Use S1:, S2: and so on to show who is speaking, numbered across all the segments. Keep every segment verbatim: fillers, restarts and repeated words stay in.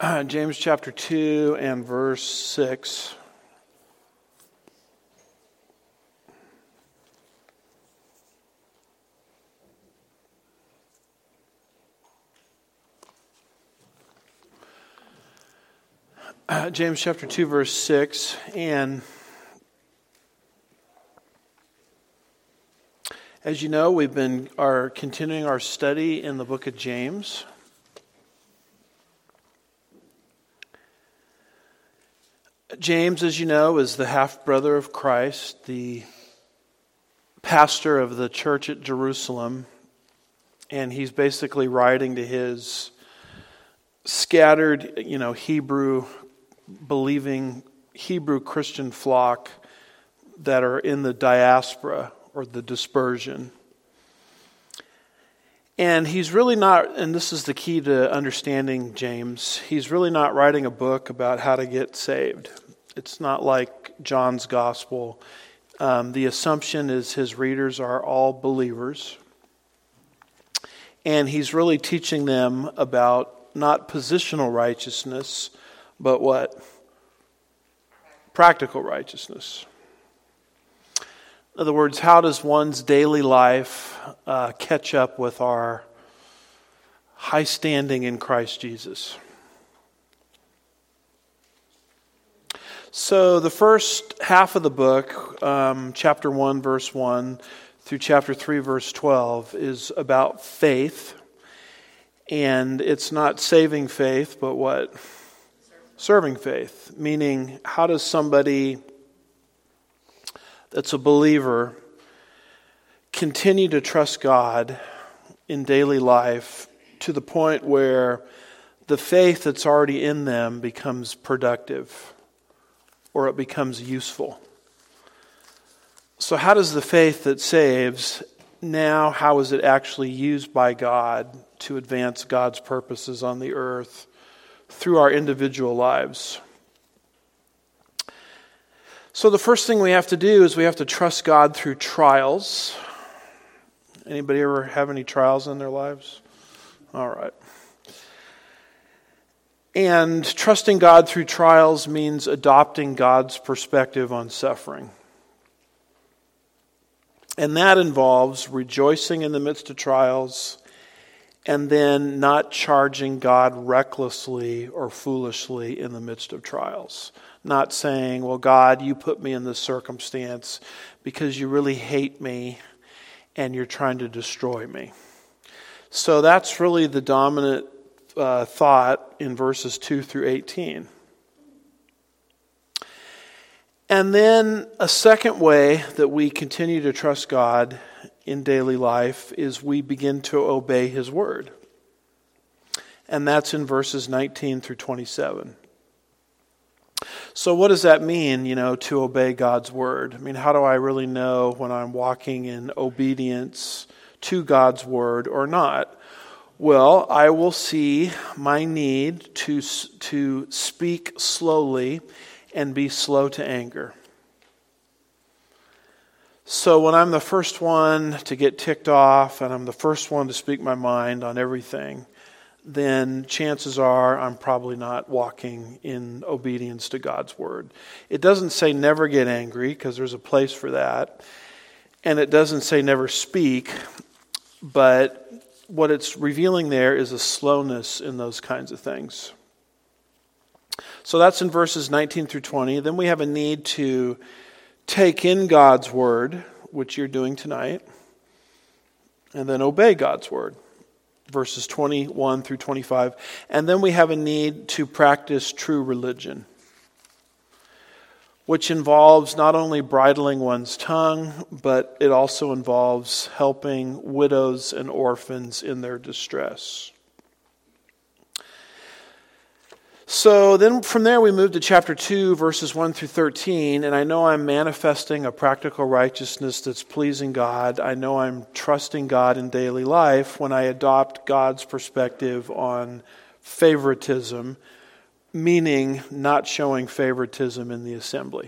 S1: uh, James chapter two and verse six. Uh, James chapter two, verse six, and as you know, we've been are continuing our study in the book of James. James, as you know, is the half-brother of Christ, the pastor of the church at Jerusalem, and he's basically writing to his scattered, you know, Hebrew believing Hebrew Christian flock that are in the diaspora or the dispersion. And he's really not, and this is the key to understanding James, he's really not writing a book about how to get saved. It's not like John's gospel. Um, the assumption is his readers are all believers. And he's really teaching them about not positional righteousness, but what? Practical righteousness. In other words, how does one's daily life uh, catch up with our high standing in Christ Jesus? So the first half of the book, um, chapter one, verse one, through chapter three, verse twelve, is about faith. And it's not saving faith, but what? Serving faith. Meaning, how does somebody that's a believer continue to trust God in daily life to the point where the faith that's already in them becomes productive or it becomes useful? So how does the faith that saves now, how is it actually used by God to advance God's purposes on the earth through our individual lives? So the first thing we have to do is we have to trust God through trials. Anybody ever have any trials in their lives? All right. And trusting God through trials means adopting God's perspective on suffering. And that involves rejoicing in the midst of trials and then not charging God recklessly or foolishly in the midst of trials. Not saying, well, God, you put me in this circumstance because you really hate me and you're trying to destroy me. So that's really the dominant uh, thought in verses two through eighteen. And then a second way that we continue to trust God in daily life is we begin to obey His word. And that's in verses nineteen through twenty-seven. So what does that mean, you know, to obey God's word? I mean, how do I really know when I'm walking in obedience to God's word or not? Well, I will see my need to, to speak slowly and be slow to anger. So when I'm the first one to get ticked off and I'm the first one to speak my mind on everything, then chances are I'm probably not walking in obedience to God's word. It doesn't say never get angry, because there's a place for that. And it doesn't say never speak, but what it's revealing there is a slowness in those kinds of things. So that's in verses nineteen through twenty. Then we have a need to take in God's word, which you're doing tonight, and then obey God's word. Verses twenty-one through twenty-five. And then we have a need to practice true religion, which involves not only bridling one's tongue, but it also involves helping widows and orphans in their distress. So then from there we move to chapter two, verses one through thirteen, and I know I'm manifesting a practical righteousness that's pleasing God. I know I'm trusting God in daily life when I adopt God's perspective on favoritism, meaning not showing favoritism in the assembly.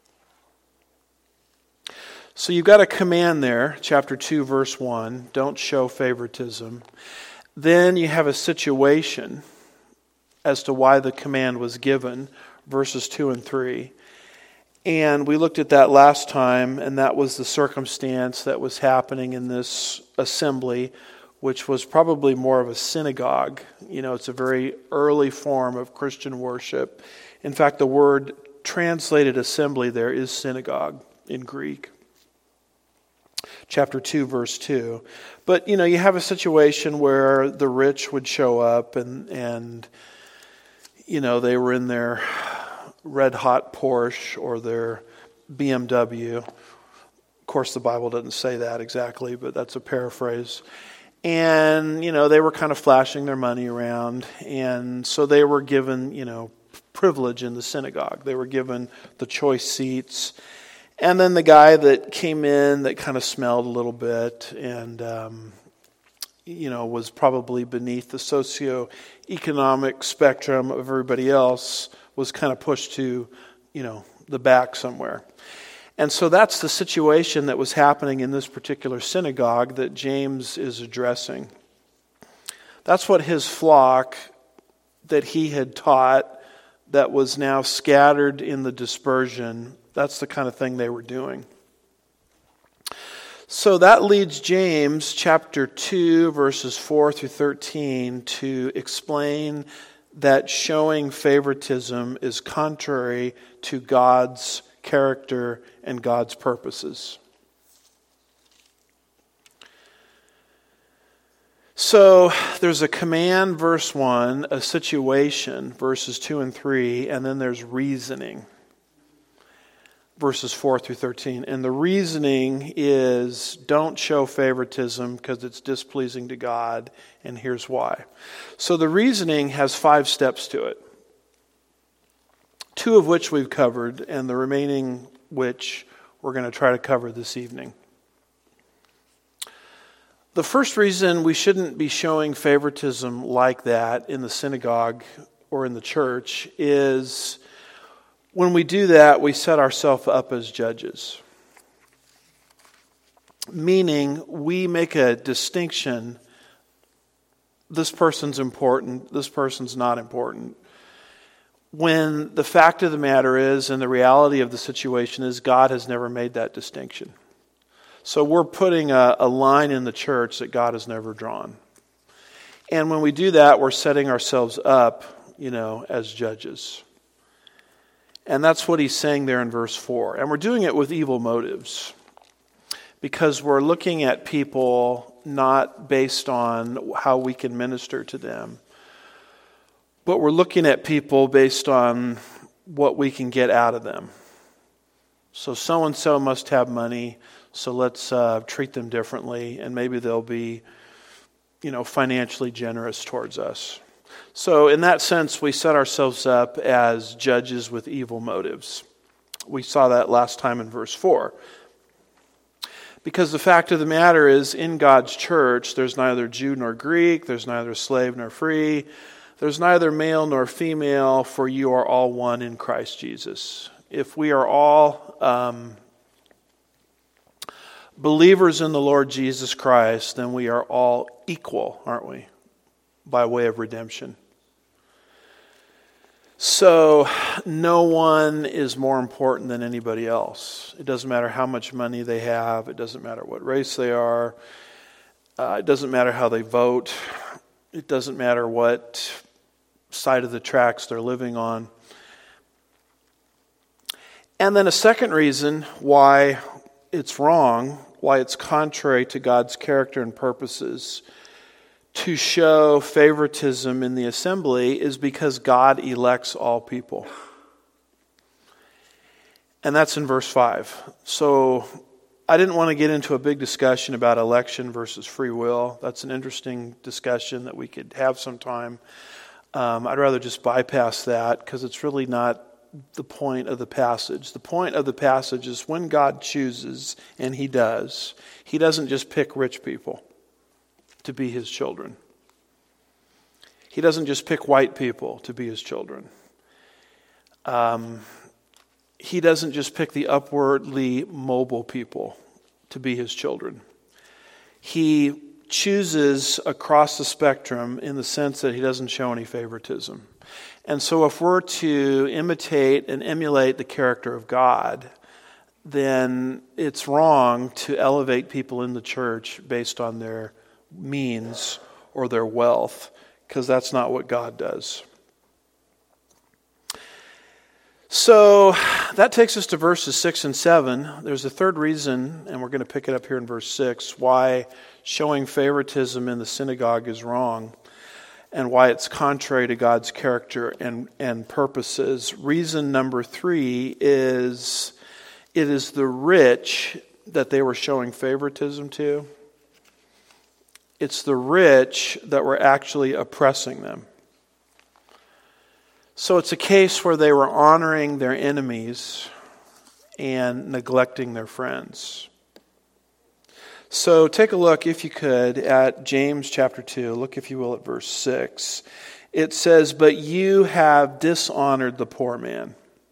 S1: So you've got a command there, chapter two, verse one, don't show favoritism. Then you have a situation as to why the command was given, verses two and three. And we looked at that last time, and that was the circumstance that was happening in this assembly, which was probably more of a synagogue. You know, it's a very early form of Christian worship. In fact, the word translated assembly there is synagogue in Greek. Chapter two, verse two. But, you know, you have a situation where the rich would show up and, and you know, they were in their red-hot Porsche or their B M W. Of course, the Bible doesn't say that exactly, but that's a paraphrase. And, you know, they were kind of flashing their money around. And so they were given, you know, privilege in the synagogue. They were given the choice seats. And then the guy that came in that kind of smelled a little bit and, um, you know, was probably beneath the socioeconomic spectrum of everybody else was kind of pushed to, you know, the back somewhere. And so that's the situation that was happening in this particular synagogue that James is addressing. That's what his flock that he had taught that was now scattered in the dispersion, that's the kind of thing they were doing. So that leads James chapter two, verses four through thirteen to explain that showing favoritism is contrary to God's character and God's purposes. So there's a command, verse one, a situation, verses two and three, and then there's reasoning, verses four through thirteen. And the reasoning is don't show favoritism because it's displeasing to God, and here's why. So the reasoning has five steps to it, two of which we've covered, and the remaining which we're going to try to cover this evening. The first reason we shouldn't be showing favoritism like that in the synagogue or in the church is when we do that, we set ourselves up as judges. Meaning, we make a distinction. This person's important, this person's not important. When the fact of the matter is, and the reality of the situation is, God has never made that distinction. So we're putting a, a line in the church that God has never drawn. And when we do that, we're setting ourselves up, you know, as judges. And that's what he's saying there in verse four. And we're doing it with evil motives. Because we're looking at people not based on how we can minister to them, but we're looking at people based on what we can get out of them. So so-and-so must have money, so let's uh, treat them differently, and maybe they'll be, you know, financially generous towards us. So in that sense, we set ourselves up as judges with evil motives. We saw that last time in verse four. Because the fact of the matter is, in God's church, there's neither Jew nor Greek, there's neither slave nor free, there's neither male nor female, for you are all one in Christ Jesus. If we are all um, believers in the Lord Jesus Christ, then we are all equal, aren't we? By way of redemption. So no one is more important than anybody else. It doesn't matter how much money they have. It doesn't matter what race they are. Uh, it doesn't matter how they vote. It doesn't matter what side of the tracks they're living on. And then a second reason why it's wrong, why it's contrary to God's character and purposes to show favoritism in the assembly is because God elects all people. And that's in verse five. So I didn't want to get into a big discussion about election versus free will. That's an interesting discussion that we could have sometime. Um, I'd rather just bypass that because it's really not the point of the passage. The point of the passage is when God chooses, and He does, He doesn't just pick rich people to be His children. He doesn't just pick white people to be His children. Um, he doesn't just pick the upwardly mobile people to be His children. He chooses across the spectrum in the sense that He doesn't show any favoritism. And so if we're to imitate and emulate the character of God, then it's wrong to elevate people in the church based on their means or their wealth, because that's not what God does. So that takes us to verses six and seven. There's a third reason, and we're going to pick it up here in verse six, why showing favoritism in the synagogue is wrong and why it's contrary to God's character and, and purposes. Reason number three is it is the rich that they were showing favoritism to. It's the rich that were actually oppressing them. So it's a case where they were honoring their enemies and neglecting their friends. So take a look, if you could, at James chapter two. Look, if you will, at verse six. It says, "But you have dishonored the poor man."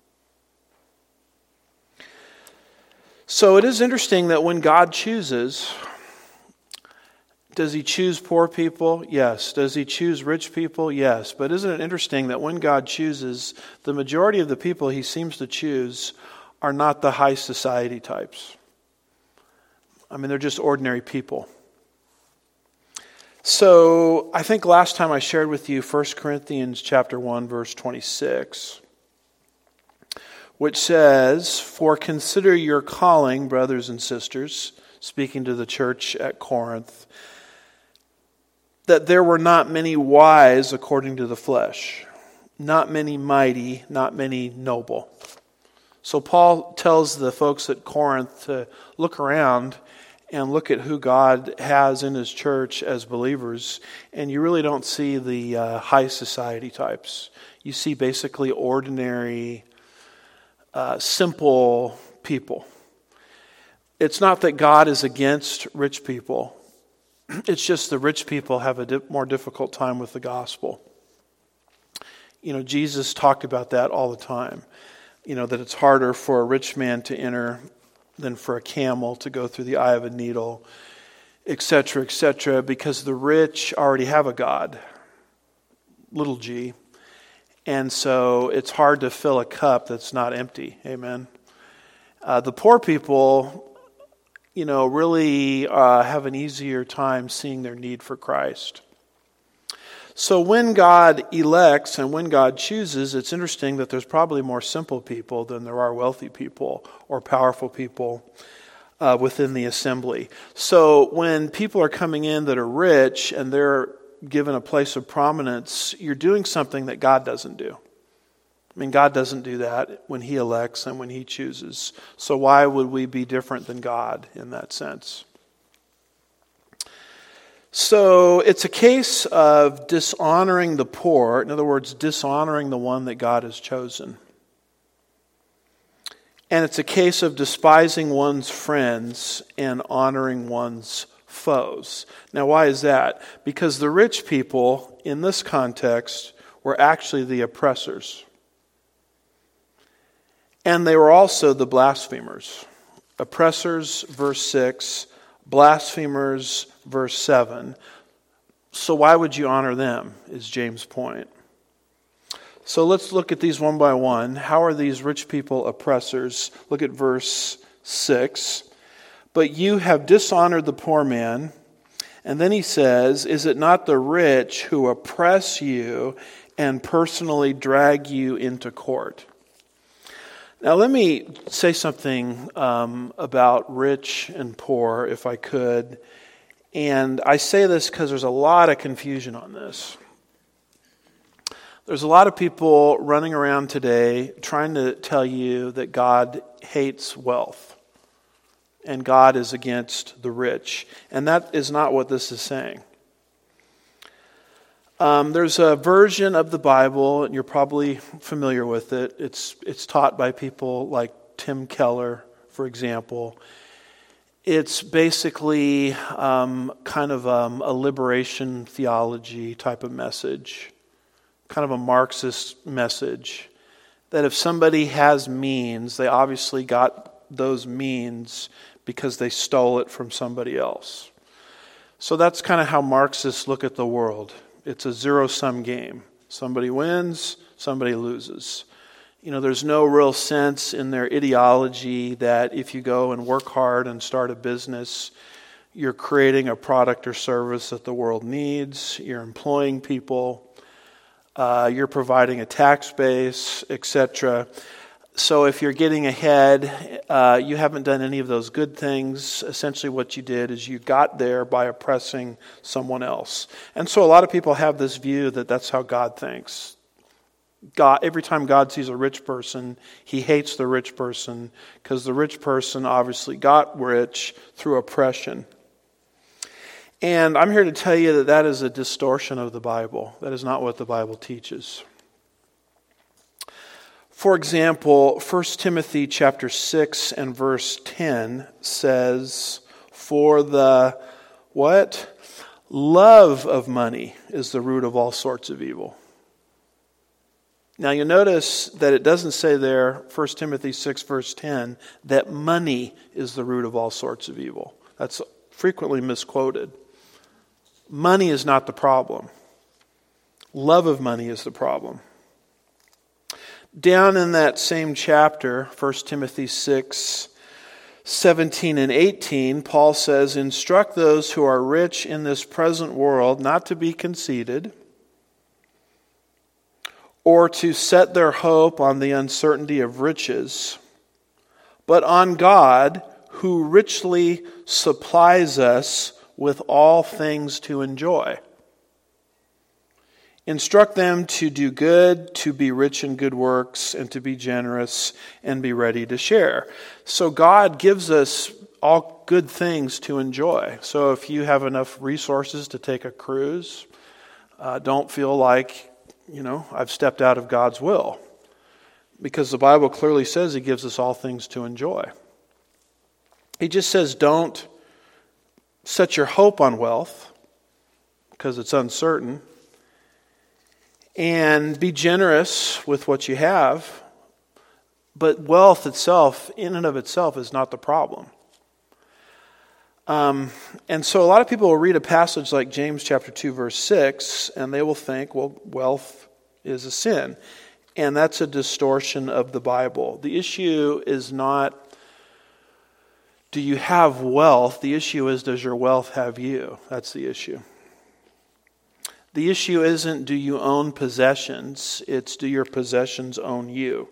S1: So it is interesting that when God chooses, does he choose poor people? Yes. Does he choose rich people? Yes. But isn't it interesting that when God chooses, the majority of the people he seems to choose are not the high society types. I mean, they're just ordinary people. So I think last time I shared with you First Corinthians chapter one, verse twenty-six, which says, "For consider your calling, brothers and sisters," speaking to the church at Corinth, "that there were not many wise according to the flesh, not many mighty, not many noble." So Paul tells the folks at Corinth to look around and look at who God has in his church as believers, and you really don't see the uh, high society types. You see basically ordinary, uh, simple people. It's not that God is against rich people. It's just the rich people have a di- more difficult time with the gospel. You know, Jesus talked about that all the time. You know, that it's harder for a rich man to enter than for a camel to go through the eye of a needle, et cetera, et cetera, because the rich already have a God, little g. And so it's hard to fill a cup that's not empty. Amen. Uh, the poor people, you know, really uh, have an easier time seeing their need for Christ. So when God elects and when God chooses, it's interesting that there's probably more simple people than there are wealthy people or powerful people uh, within the assembly. So when people are coming in that are rich and they're given a place of prominence, you're doing something that God doesn't do. I mean, God doesn't do that when he elects and when he chooses. So why would we be different than God in that sense? So it's a case of dishonoring the poor. In other words, dishonoring the one that God has chosen. And it's a case of despising one's friends and honoring one's foes. Now, why is that? Because the rich people, in this context, were actually the oppressors. And they were also the blasphemers. Oppressors, verse six. Blasphemers, verse seven. So why would you honor them, is James' point. So let's look at these one by one. How are these rich people oppressors? Look at verse six. "But you have dishonored the poor man." And then he says, "Is it not the rich who oppress you and personally drag you into court?" Now let me say something um, about rich and poor, if I could. And I say this because there's a lot of confusion on this. There's a lot of people running around today trying to tell you that God hates wealth and God is against the rich. And that is not what this is saying. Um, there's a version of the Bible, and you're probably familiar with it. It's it's taught by people like Tim Keller, for example. It's basically um, kind of um, a liberation theology type of message, kind of a Marxist message, that if somebody has means, they obviously got those means because they stole it from somebody else. So that's kind of how Marxists look at the world. It's a zero-sum game. Somebody wins, somebody loses. You know, there's no real sense in their ideology that if you go and work hard and start a business, you're creating a product or service that the world needs, you're employing people, uh, you're providing a tax base, et cetera. So if you're getting ahead, uh, you haven't done any of those good things. Essentially what you did is you got there by oppressing someone else. And so a lot of people have this view that that's how God thinks. God, every time God sees a rich person, he hates the rich person because the rich person obviously got rich through oppression. And I'm here to tell you that that is a distortion of the Bible. That is not what the Bible teaches. For example, First Timothy chapter six and verse ten says, for the, what? Love of money is the root of all sorts of evil. Now you'll notice that it doesn't say there, First Timothy six verse ten, that money is the root of all sorts of evil. That's frequently misquoted. Money is not the problem. Love of money is the problem. Down in that same chapter, First Timothy six, seventeen and eighteen, Paul says, instruct those who are rich in this present world not to be conceited, or to set their hope on the uncertainty of riches, but on God, who richly supplies us with all things to enjoy. Instruct them to do good, to be rich in good works, and to be generous, and be ready to share. So God gives us all good things to enjoy. So if you have enough resources to take a cruise, uh, don't feel like, you know, I've stepped out of God's will. Because the Bible clearly says he gives us all things to enjoy. He just says don't set your hope on wealth, because it's uncertain. And be generous with what you have. But wealth itself, in and of itself, is not the problem. Um, and so a lot of people will read a passage like James chapter two, verse six, and they will think, well, wealth is a sin. And that's a distortion of the Bible. The issue is not, do you have wealth? The issue is, does your wealth have you? That's the issue. The issue isn't, do you own possessions? It's, do your possessions own you?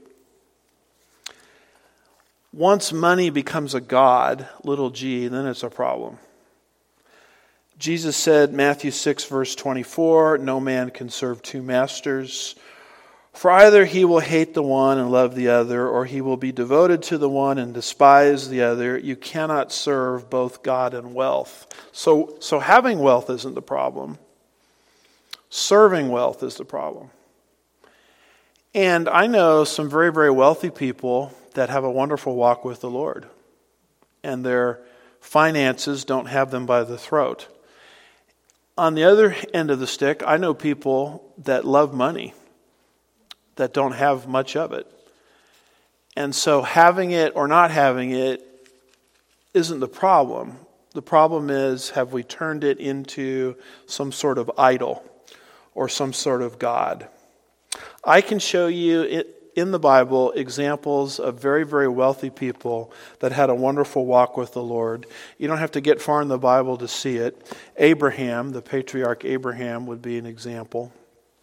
S1: Once money becomes a god, little g, then it's a problem. Jesus said, Matthew six, verse twenty-four, no man can serve two masters, for either he will hate the one and love the other, or he will be devoted to the one and despise the other. You cannot serve both God and wealth. So, so having wealth isn't the problem. Serving wealth is the problem. And I know some very, very wealthy people that have a wonderful walk with the Lord. And their finances don't have them by the throat. On the other end of the stick, I know people that love money that don't have much of it. And so having it or not having it isn't the problem. The problem is, have we turned it into some sort of idol or some sort of God? I can show you in the Bible examples of very, very wealthy people that had a wonderful walk with the Lord. You don't have to get far in the Bible to see it. Abraham, the patriarch Abraham, would be an example.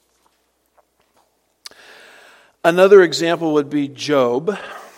S1: Another example would be Job.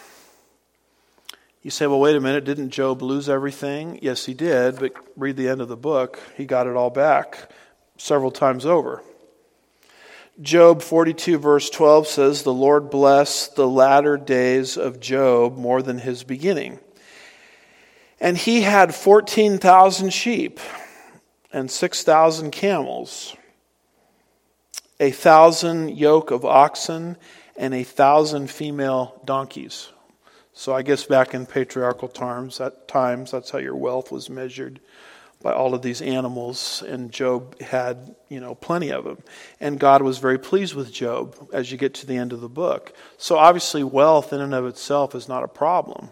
S1: You say, well, wait a minute, didn't Job lose everything? Yes, he did, but read the end of the book. He got it all back several times over. Job forty-two verse twelve says, the Lord blessed the latter days of Job more than his beginning. And he had fourteen thousand sheep and six thousand camels, a thousand yoke of oxen, and a thousand female donkeys. So I guess back in patriarchal times, at times, that's how your wealth was measured, by all of these animals, and Job had, you know, plenty of them. And God was very pleased with Job as you get to the end of the book. So obviously wealth in and of itself is not a problem.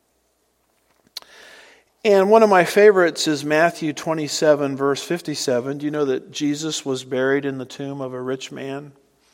S1: And one of my favorites is Matthew twenty-seven, verse fifty-seven. Do you know that Jesus was buried in the tomb of a rich man?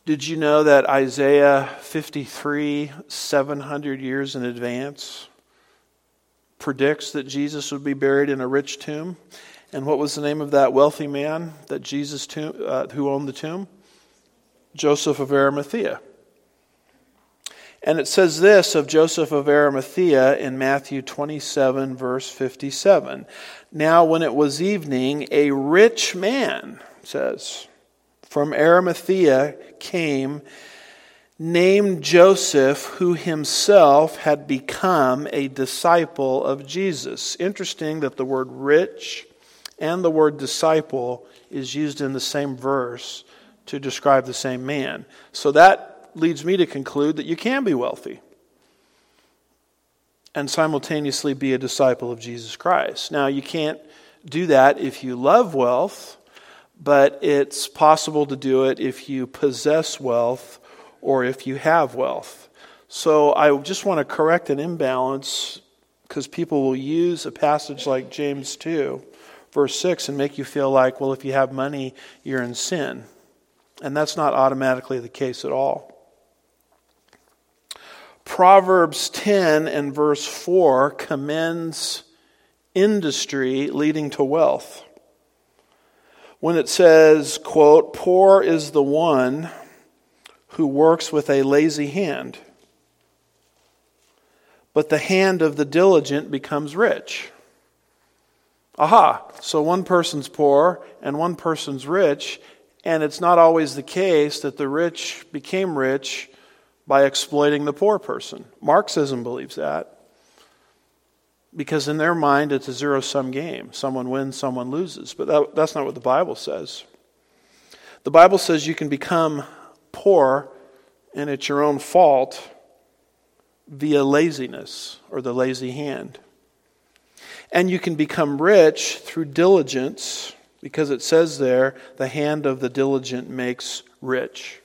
S1: Did you know that Isaiah fifty-three, seven hundred years in advance, predicts that Jesus would be buried in a rich tomb? And what was the name of that wealthy man that Jesus tomb, uh, who owned the tomb? Joseph of Arimathea. And it says this of Joseph of Arimathea in Matthew twenty-seven, verse fifty-seven. Now when it was evening, a rich man, it says, from Arimathea came, named Joseph, who himself had become a disciple of Jesus. Interesting that the word rich and the word disciple is used in the same verse to describe the same man. So that leads me to conclude that you can be wealthy and simultaneously be a disciple of Jesus Christ. Now, you can't do that if you love wealth, but it's possible to do it if you possess wealth or if you have wealth. So I just want to correct an imbalance, because people will use a passage like James two, verse six, and make you feel like, well, if you have money, you're in sin. And that's not automatically the case at all. Proverbs ten and verse four commends industry leading to wealth. When it says, quote, "Poor is the one who works with a lazy hand, but the hand of the diligent becomes rich." Aha, so one person's poor and one person's rich, and it's not always the case that the rich became rich by exploiting the poor person. Marxism believes that, because in their mind it's a zero-sum game. Someone wins, someone loses. But that, that's not what the Bible says. The Bible says you can become poor, and it's your own fault, via laziness or the lazy hand. And you can become rich through diligence, because it says there, the hand of the diligent makes rich.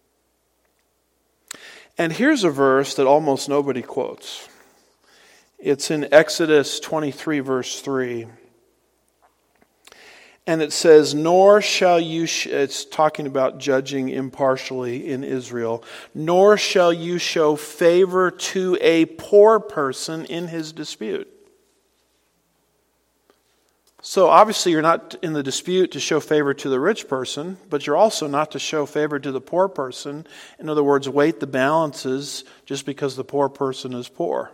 S1: And here's a verse that almost nobody quotes. It's in Exodus twenty-three, verse three. And it says, "Nor shall you," sh-, it's talking about judging impartially in Israel, "nor shall you show favor to a poor person in his dispute." So obviously you're not in the dispute to show favor to the rich person, but you're also not to show favor to the poor person. In other words, weight the balances just because the poor person is poor.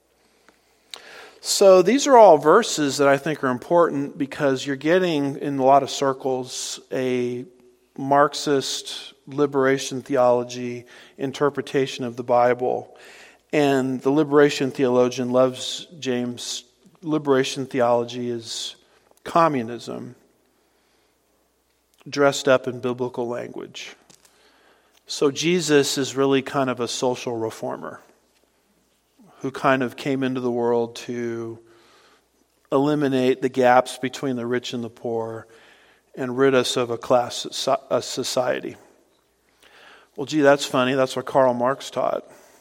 S1: So these are all verses that I think are important, because you're getting, in a lot of circles, a Marxist liberation theology interpretation of the Bible. And the liberation theologian loves James. Liberation theology is communism dressed up in biblical language. So Jesus is really kind of a social reformer who kind of came into the world to eliminate the gaps between the rich and the poor and rid us of a class a society. Well, gee, that's funny. That's what Karl Marx taught.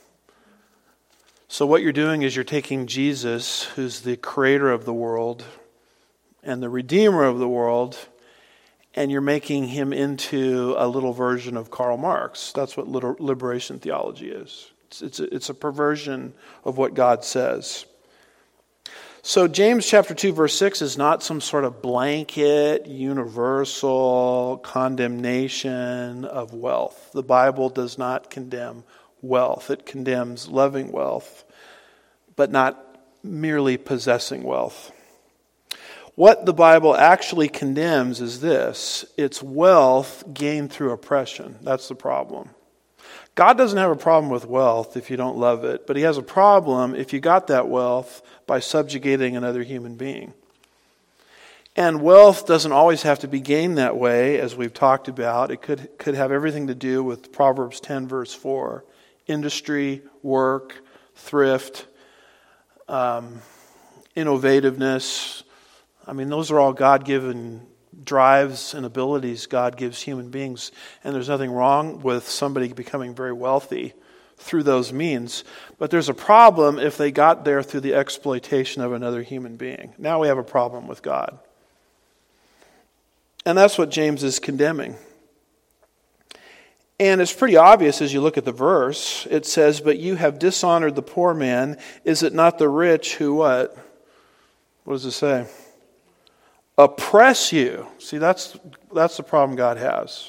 S1: So what you're doing is you're taking Jesus, who's the creator of the world and the redeemer of the world, and you're making him into a little version of Karl Marx. That's what liberation theology is. It's, it's, a, it's a perversion of what God says. So James chapter two, verse six is not some sort of blanket, universal condemnation of wealth. The Bible does not condemn wealth. It condemns loving wealth, but not merely possessing wealth. What the Bible actually condemns is this: it's wealth gained through oppression. That's the problem. God doesn't have a problem with wealth if you don't love it, but he has a problem if you got that wealth by subjugating another human being. And wealth doesn't always have to be gained that way, as we've talked about. It could, could have everything to do with Proverbs ten, verse four. Industry, work, thrift, um, innovativeness. I mean, those are all God-given drives and abilities God gives human beings. And there's nothing wrong with somebody becoming very wealthy through those means. But there's a problem if they got there through the exploitation of another human being. Now we have a problem with God. And that's what James is condemning. And it's pretty obvious as you look at the verse. It says, but you have dishonored the poor man. Is it not the rich who what? What does it say? Oppress you. See, that's that's the problem God has.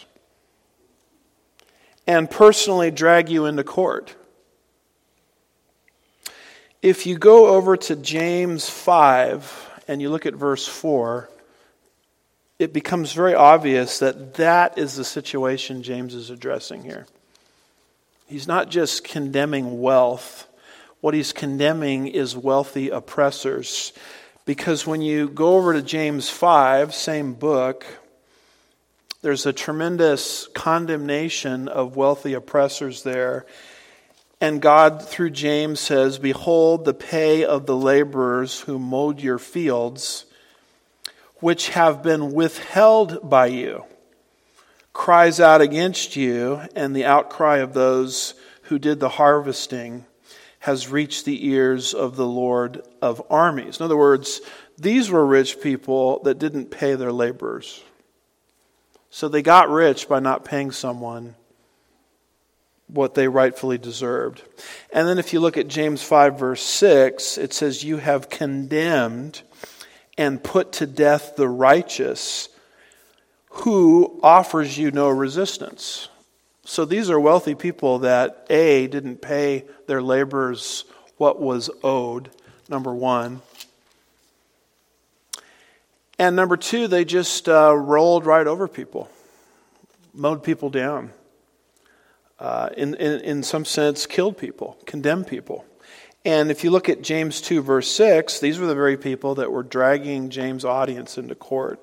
S1: And personally drag you into court. If you go over to James five and you look at verse four, it becomes very obvious that that is the situation James is addressing here. He's not just condemning wealth. What he's condemning is wealthy oppressors. Because when you go over to James five, same book, there's a tremendous condemnation of wealthy oppressors there. And God, through James, says, behold the pay of the laborers who mowed your fields, which have been withheld by you, cries out against you, and the outcry of those who did the harvesting has reached the ears of the Lord of armies. In other words, these were rich people that didn't pay their laborers. So they got rich by not paying someone what they rightfully deserved. And then if you look at James five verse six, it says, you have condemned and put to death the righteous, who offers you no resistance. So these are wealthy people that, A, didn't pay their laborers what was owed, number one. And number two, they just uh, rolled right over people, mowed people down. Uh, in, in, in some sense, killed people, condemned people. And if you look at James two verse six, these were the very people that were dragging James' audience into court.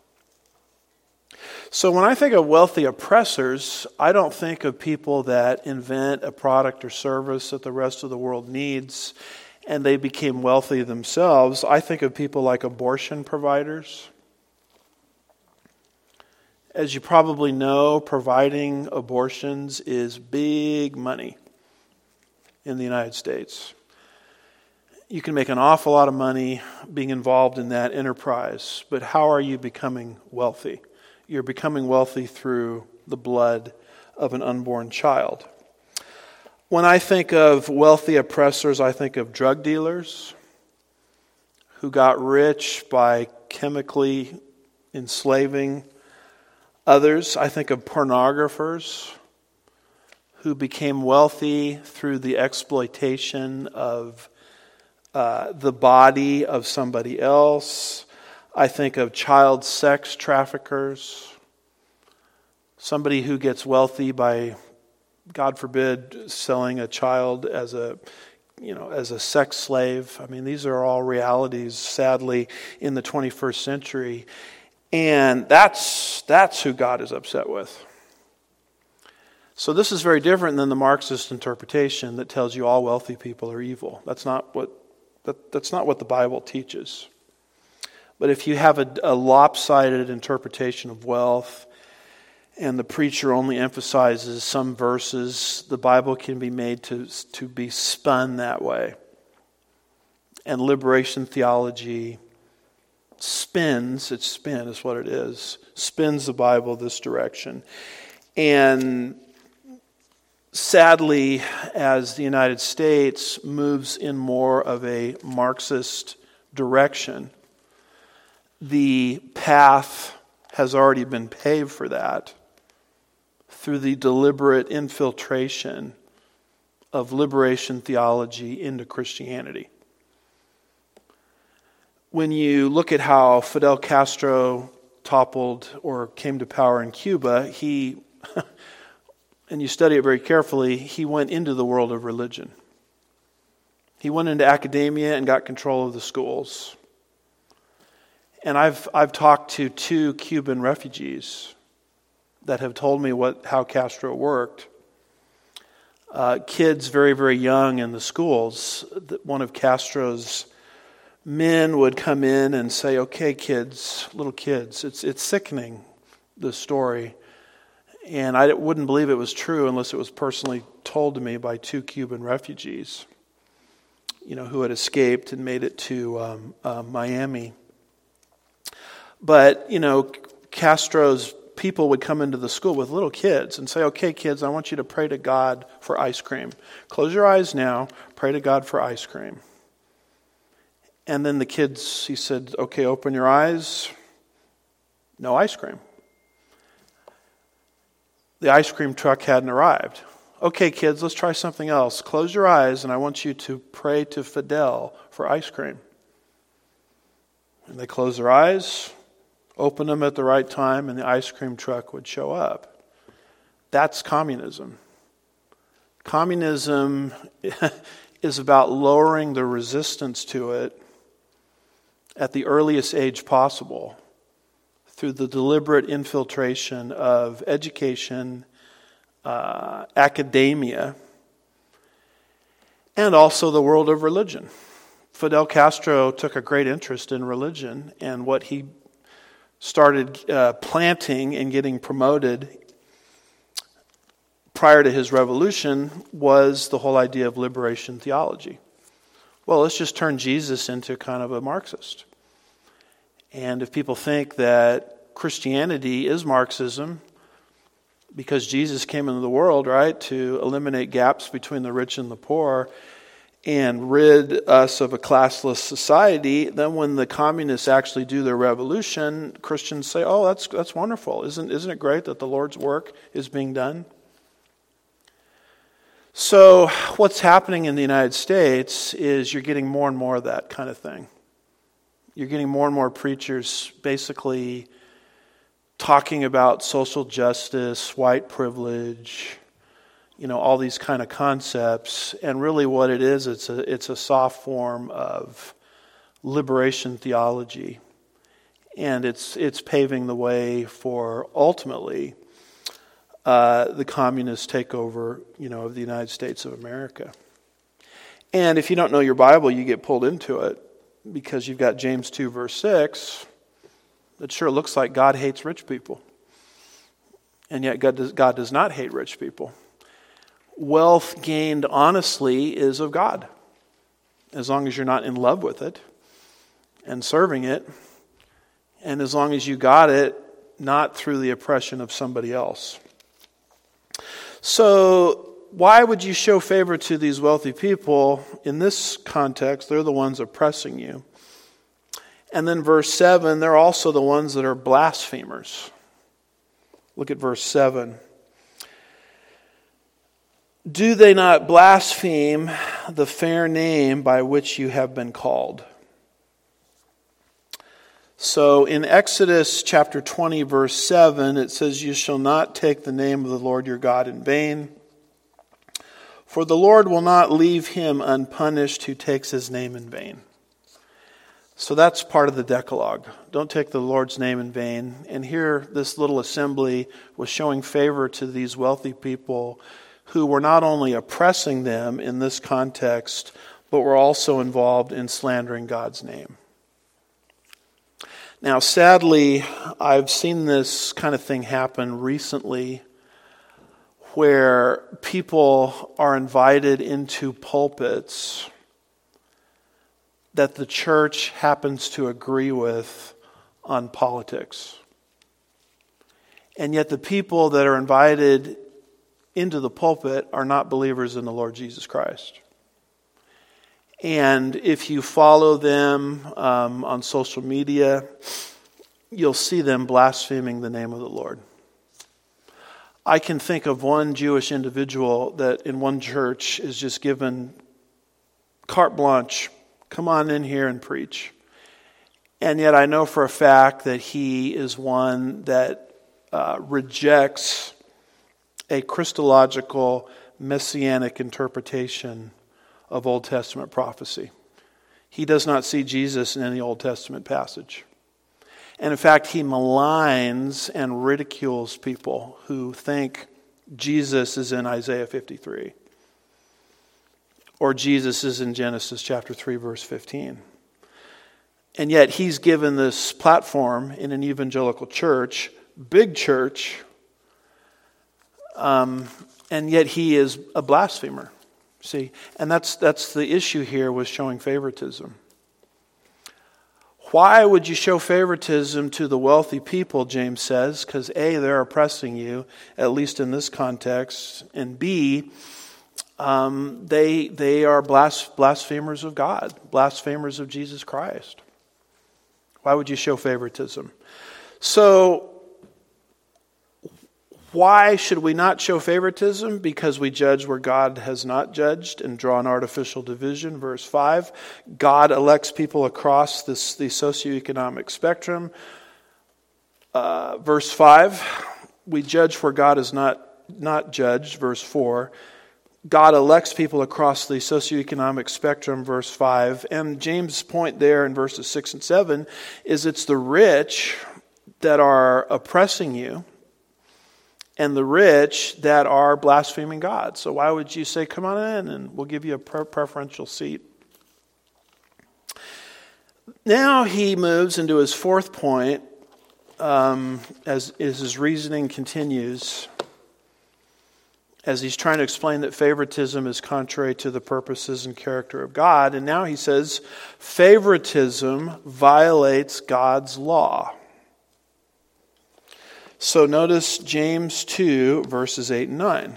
S1: So when I think of wealthy oppressors, I don't think of people that invent a product or service that the rest of the world needs and they became wealthy themselves. I think of people like abortion providers. As you probably know, providing abortions is big money in the United States. You can make an awful lot of money being involved in that enterprise, but how are you becoming wealthy? You're becoming wealthy through the blood of an unborn child. When I think of wealthy oppressors, I think of drug dealers who got rich by chemically enslaving others. I think of pornographers who became wealthy through the exploitation of uh, the body of somebody else. I think of child sex traffickers, somebody who gets wealthy by, God forbid, selling a child as a, you know, as a sex slave. I mean, these are all realities, sadly, in the twenty-first century. And that's that's who God is upset with. So this is very different than the Marxist interpretation that tells you all wealthy people are evil. That's not what that, that's not what the Bible teaches. But if you have a, a lopsided interpretation of wealth and the preacher only emphasizes some verses, the Bible can be made to, to be spun that way. And liberation theology spins, it's spin is what it is, spins the Bible this direction. And sadly, as the United States moves in more of a Marxist direction, the path has already been paved for that through the deliberate infiltration of liberation theology into Christianity. When you look at how Fidel Castro toppled or came to power in Cuba, he, and you study it very carefully, he went into the world of religion. He went into academia and got control of the schools. And I've I've talked to two Cuban refugees that have told me what how Castro worked. Uh, kids very, very young in the schools, one of Castro's men would come in and say, okay, kids, little kids, it's it's sickening, the story. And I wouldn't believe it was true unless it was personally told to me by two Cuban refugees, you know, who had escaped and made it to um, uh, Miami. But, you know, Castro's people would come into the school with little kids and say, okay, kids, I want you to pray to God for ice cream. Close your eyes now, pray to God for ice cream. And then the kids, he said, okay, open your eyes. No ice cream. The ice cream truck hadn't arrived. Okay, kids, let's try something else. Close your eyes, and I want you to pray to Fidel for ice cream. And they close their eyes, open them at the right time, and the ice cream truck would show up. That's communism. Communism is about lowering the resistance to it at the earliest age possible through the deliberate infiltration of education, uh, academia, and also the world of religion. Fidel Castro took a great interest in religion, and what he started uh, planting and getting promoted prior to his revolution was the whole idea of liberation theology. Well, let's just turn Jesus into kind of a Marxist. And if people think that Christianity is Marxism because Jesus came into the world, right, to eliminate gaps between the rich and the poor and rid us of a classless society, then when the communists actually do their revolution, Christians say, oh, that's that's wonderful. Isn't, isn't it great that the Lord's work is being done? So what's happening in the United States is you're getting more and more of that kind of thing. You're getting more and more preachers basically talking about social justice, white privilege, you know, all these kind of concepts. And really what it is, it's a, it's a soft form of liberation theology. And it's it's paving the way for ultimately uh, the communist takeover, you know, of the United States of America. And if you don't know your Bible, you get pulled into it because you've got James two verse six. It sure looks like God hates rich people. And yet God does, God does not hate rich people. Wealth gained honestly is of God, as long as you're not in love with it and serving it, and as long as you got it not through the oppression of somebody else. So why would you show favor to these wealthy people? In this context, they're the ones oppressing you. And then verse seven, they're also the ones that are blasphemers. Look at verse seven. Do they not blaspheme the fair name by which you have been called? So in Exodus chapter twenty, verse seven, it says, you shall not take the name of the Lord your God in vain, for the Lord will not leave him unpunished who takes his name in vain. So that's part of the Decalogue. Don't take the Lord's name in vain. And here, this little assembly was showing favor to these wealthy people who were not only oppressing them in this context, but were also involved in slandering God's name. Now, sadly, I've seen this kind of thing happen recently where people are invited into pulpits that the church happens to agree with on politics. And yet the people that are invited into the pulpit are not believers in the Lord Jesus Christ. And if you follow them um, on social media, you'll see them blaspheming the name of the Lord. I can think of one Jewish individual that in one church is just given carte blanche. Come on in here and preach. And yet I know for a fact that he is one that uh, rejects a Christological messianic interpretation of Old Testament prophecy. He does not see Jesus in any Old Testament passage. And in fact, he maligns and ridicules people who think Jesus is in Isaiah fifty-three. Or Jesus is in Genesis chapter three, verse fifteen. And yet he's given this platform in an evangelical church, big church, um, and yet he is a blasphemer. See, and that's that's the issue here with showing favoritism. Why would you show favoritism to the wealthy people, James says? Because A, they're oppressing you, at least in this context, and B, um, they they are blas- blasphemers of God, blasphemers of Jesus Christ. Why would you show favoritism? So, why should we not show favoritism? Because we judge where God has not judged and draw an artificial division. Verse five, God elects people across this, the socioeconomic spectrum. Uh, verse five, we judge where God is not, not judged. Verse four, God elects people across the socioeconomic spectrum. Verse five, and James' point there in verses six and seven is it's the rich that are oppressing you, and the rich that are blaspheming God. So why would you say, come on in and we'll give you a preferential seat? Now he moves into his fourth point um, as, as his reasoning continues, as he's trying to explain that favoritism is contrary to the purposes and character of God. And now he says, favoritism violates God's law. So notice James two, verses eight and nine.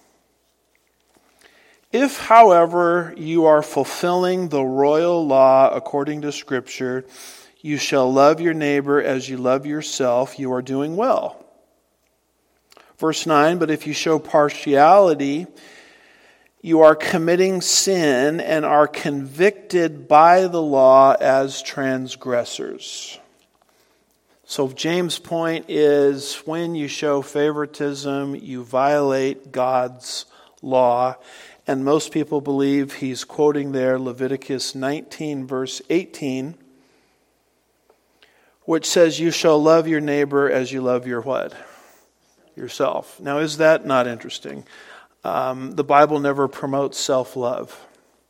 S1: If, however, you are fulfilling the royal law according to Scripture, you shall love your neighbor as you love yourself, you are doing well. Verse nine, but if you show partiality, you are committing sin and are convicted by the law as transgressors. So James' point is when you show favoritism, you violate God's law. And most people believe he's quoting there Leviticus nineteen, verse eighteen, which says, you shall love your neighbor as you love your what? Yourself. Now, is that not interesting? Um, the Bible never promotes self-love.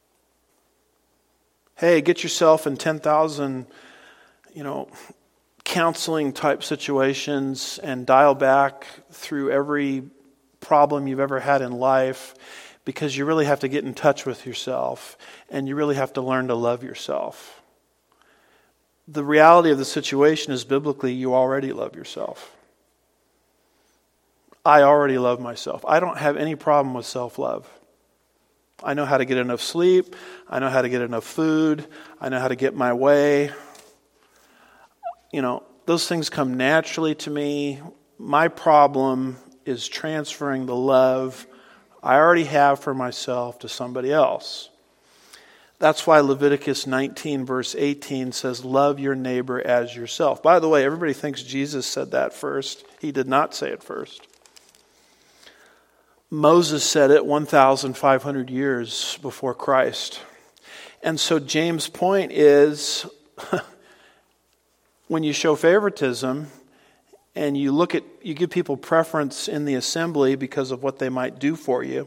S1: Hey, get yourself in ten thousand, you know, counseling type situations and dial back through every problem you've ever had in life, because you really have to get in touch with yourself and you really have to learn to love yourself. The reality of the situation is biblically you already love yourself. I already love myself. I don't have any problem with self-love. I know how to get enough sleep. I know how to get enough food. I know how to get my way. You know, those things come naturally to me. My problem is transferring the love I already have for myself to somebody else. That's why Leviticus nineteen, verse eighteen says, love your neighbor as yourself. By the way, everybody thinks Jesus said that first. He did not say it first. Moses said it one thousand five hundred years before Christ. And so James' point is, when you show favoritism and you look at, you give people preference in the assembly because of what they might do for you,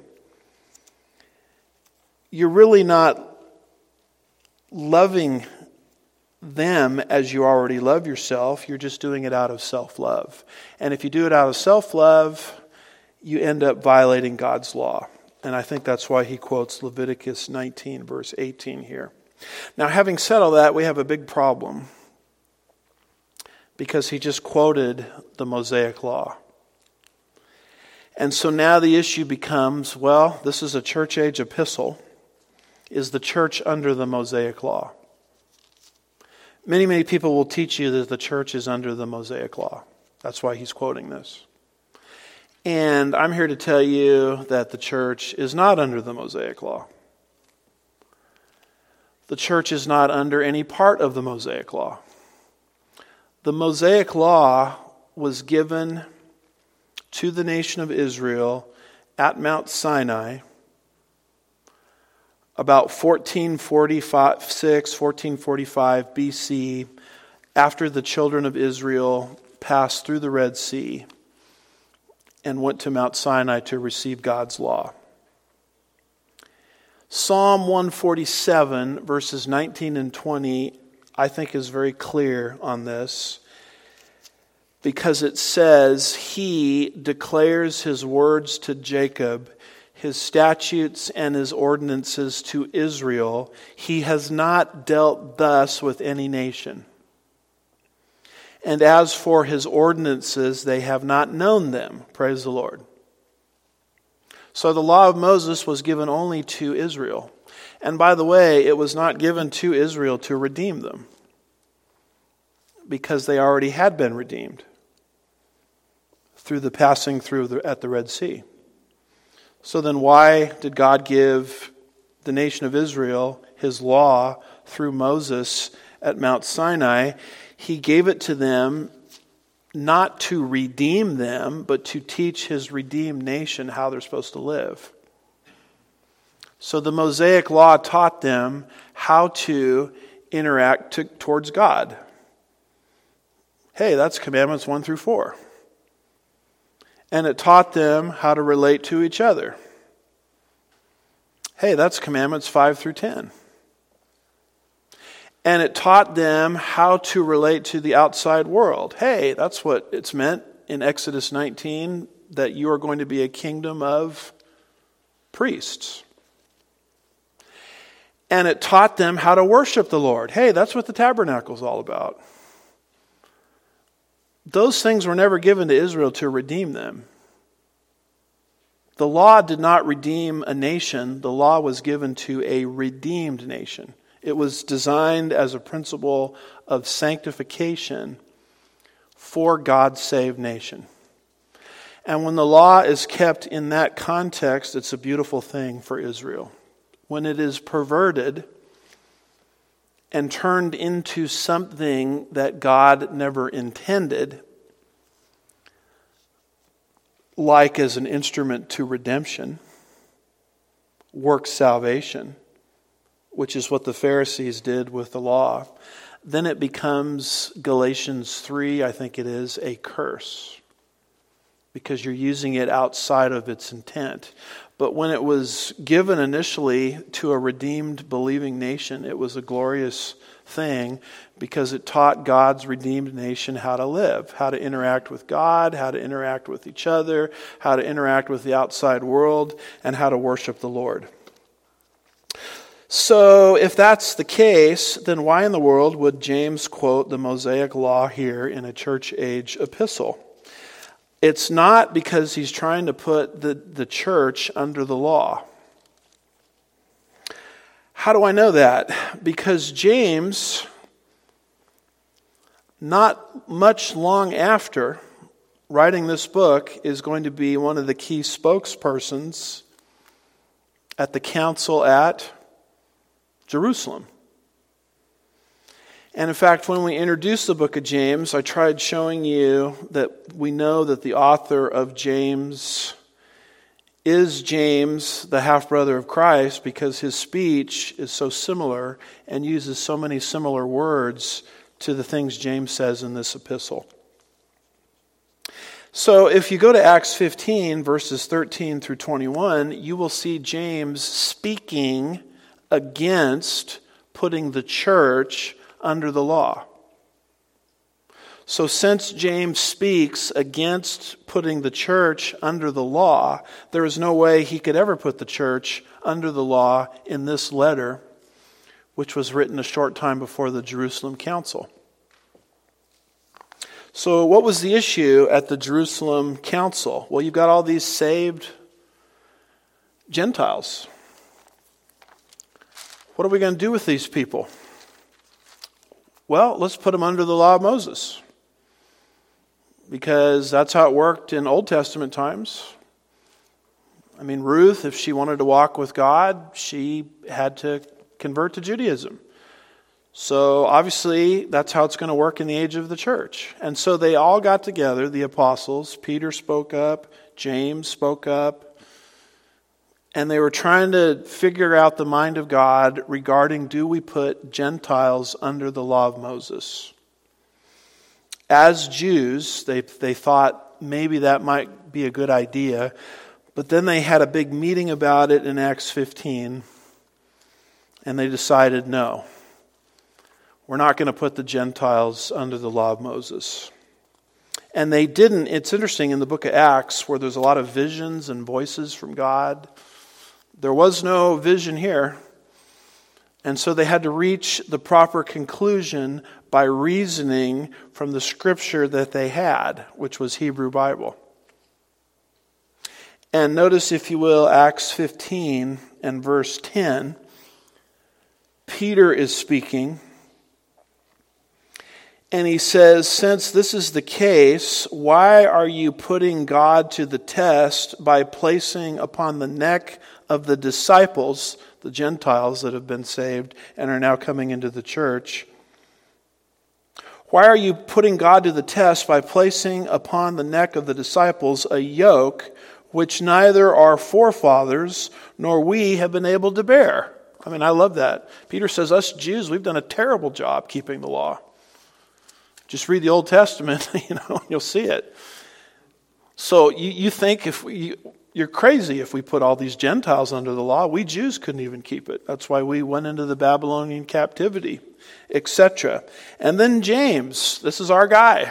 S1: you're really not loving them as you already love yourself. You're just doing it out of self-love. And if you do it out of self-love, you end up violating God's law. And I think that's why he quotes Leviticus nineteen, verse eighteen here. Now, having said all that, we have a big problem, because he just quoted the Mosaic Law. And so now the issue becomes, well, this is a church age epistle. Is the church under the Mosaic Law? Many, many people will teach you that the church is under the Mosaic Law. That's why he's quoting this. And I'm here to tell you that the church is not under the Mosaic Law. The church is not under any part of the Mosaic Law. The Mosaic Law was given to the nation of Israel at Mount Sinai about fourteen forty-six, fourteen forty-five B C, after the children of Israel passed through the Red Sea and went to Mount Sinai to receive God's law. Psalm one forty-seven, verses nineteen and twenty, I think is very clear on this, because it says, he declares his words to Jacob, his statutes and his ordinances to Israel. He has not dealt thus with any nation. And as for his ordinances, they have not known them. Praise the Lord. So the law of Moses was given only to Israel. And by the way, it was not given to Israel to redeem them, because they already had been redeemed through the passing through the, at the Red Sea. So then why did God give the nation of Israel his law through Moses at Mount Sinai? He gave it to them not to redeem them, but to teach his redeemed nation how they're supposed to live. So the Mosaic law taught them how to interact to, towards God. Hey, that's commandments one through four. And it taught them how to relate to each other. Hey, that's commandments five through ten. And it taught them how to relate to the outside world. Hey, that's what it's meant in Exodus nineteen, that you are going to be a kingdom of priests. And it taught them how to worship the Lord. Hey, that's what the tabernacle is all about. Those things were never given to Israel to redeem them. The law did not redeem a nation. The law was given to a redeemed nation. It was designed as a principle of sanctification for God's saved nation. And when the law is kept in that context, it's a beautiful thing for Israel. When it is perverted and turned into something that God never intended, like as an instrument to redemption, work salvation, which is what the Pharisees did with the law, then it becomes, Galatians three, I think it is, a curse, because you're using it outside of its intent. But when it was given initially to a redeemed, believing nation, it was a glorious thing, because it taught God's redeemed nation how to live, how to interact with God, how to interact with each other, how to interact with the outside world, and how to worship the Lord. So if that's the case, then why in the world would James quote the Mosaic law here in a church age epistle? It's not because he's trying to put the, the church under the law. How do I know that? Because James, not much long after writing this book, is going to be one of the key spokespersons at the council at Jerusalem. And in fact, when we introduced the book of James, I tried showing you that we know that the author of James is James, the half-brother of Christ, because his speech is so similar and uses so many similar words to the things James says in this epistle. So if you go to Acts fifteen, verses thirteen through twenty-one, you will see James speaking against putting the church under the law. So since James speaks against putting the church under the law, there is no way he could ever put the church under the law in this letter, which was written a short time before the Jerusalem Council. So what was the issue at the Jerusalem Council? Well, you've got all these saved Gentiles. What are we going to do with these people? Well, let's put them under the law of Moses, because that's how it worked in Old Testament times. I mean, Ruth, if she wanted to walk with God, she had to convert to Judaism. So obviously, that's how it's going to work in the age of the church. And so they all got together, the apostles. Peter spoke up, James spoke up, and they were trying to figure out the mind of God regarding, do we put Gentiles under the law of Moses? As Jews, they, they thought maybe that might be a good idea. But then they had a big meeting about it in Acts fifteen. And they decided, no, we're not going to put the Gentiles under the law of Moses. And they didn't. It's interesting, in the book of Acts, where there's a lot of visions and voices from God, there was no vision here. And so they had to reach the proper conclusion by reasoning from the scripture that they had, which was Hebrew Bible. And notice, if you will, Acts fifteen and verse ten. Peter is speaking. And he says, since this is the case, why are you putting God to the test by placing upon the neck of the disciples, the Gentiles that have been saved and are now coming into the church? Why are you putting God to the test by placing upon the neck of the disciples a yoke which neither our forefathers nor we have been able to bear? I mean, I love that. Peter says, us Jews, we've done a terrible job keeping the law. Just read the Old Testament, you know, you'll see it. So you, you think if we, you're crazy if we put all these Gentiles under the law. We Jews couldn't even keep it. That's why we went into the Babylonian captivity, et cetera. And then James, this is our guy,